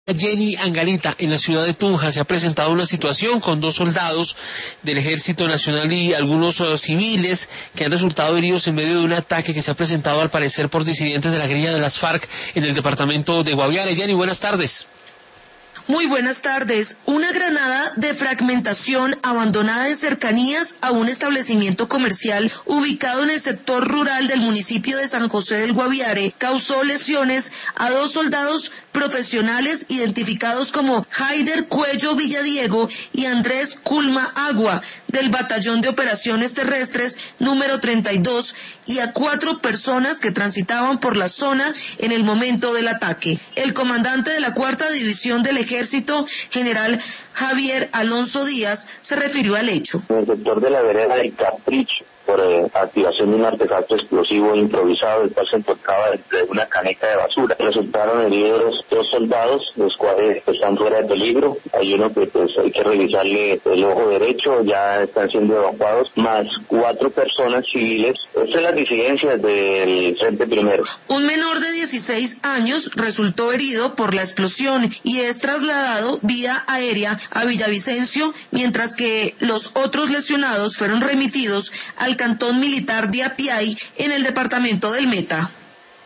Jenny Angarita, en la ciudad de Tunja se ha presentado una situación con 2 soldados del Ejército Nacional y algunos civiles que han resultado heridos en medio de un ataque que se ha presentado al parecer por disidentes de la guerrilla de las FARC en el departamento de Guaviare. Jenny, buenas tardes. Muy buenas tardes. Una granada de fragmentación abandonada en cercanías a un establecimiento comercial ubicado en el sector rural del municipio de San José del Guaviare causó lesiones a 2 soldados profesionales identificados como Haider Cuello Villadiego y Andrés Culma Agua del Batallón de Operaciones Terrestres número 32 y a 4 personas que transitaban por la zona en el momento del ataque. El comandante de la 4ª División del Ejército, general Javier Alonso Díaz, se refirió al hecho. En el sector de la vereda del Capricho, por activación de un artefacto explosivo improvisado, el cual se encontraba dentro de una caneca de basura. Resultaron heridos 2 soldados, los cuales están fuera de peligro. Hay uno que hay que revisarle el ojo derecho, ya están siendo evacuados, más 4 personas civiles. Esta es la disidencia del Frente Primero. Un menor de 16 años resultó herido por la explosión y es trasladado vía aérea a Villavicencio, mientras que los otros lesionados fueron remitidos al Cantón Militar de Apiay en el departamento del Meta.